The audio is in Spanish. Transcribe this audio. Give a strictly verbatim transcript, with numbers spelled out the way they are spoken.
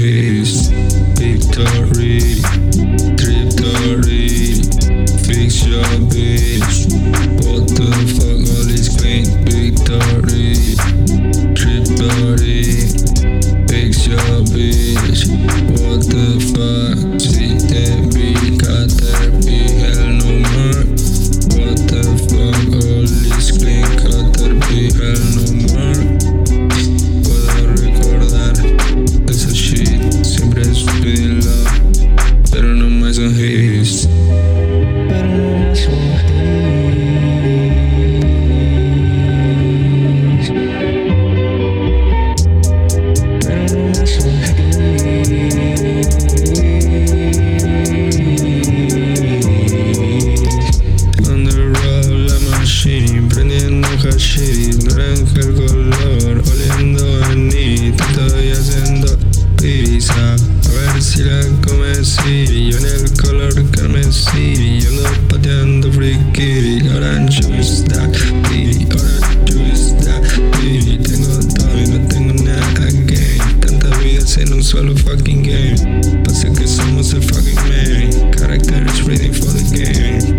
his victory, victory. Fix your bitch. What the fuck, all this clean victory, victory. Fix your bitch. What the fuck? See that beat, got that beat, hell no more. What the fuck, all this clean, got that beat, hell no more. Puedo recordar esa shit, siempre supe love, pero no más son hits. Pero no más son hits. Pero no más son hits. On the road, la machine, prendiendo hashish, naranja el color, oliendo a nit, estoy haciendo pizza, a ver si la comes y yo en el color carmesí, yo ando pateando friki, orange juice that piri, orange juice that piri, tengo todo y no tengo nada again, tanta vida en un solo fucking game, pasa que somos el fucking man, character is ready for the game.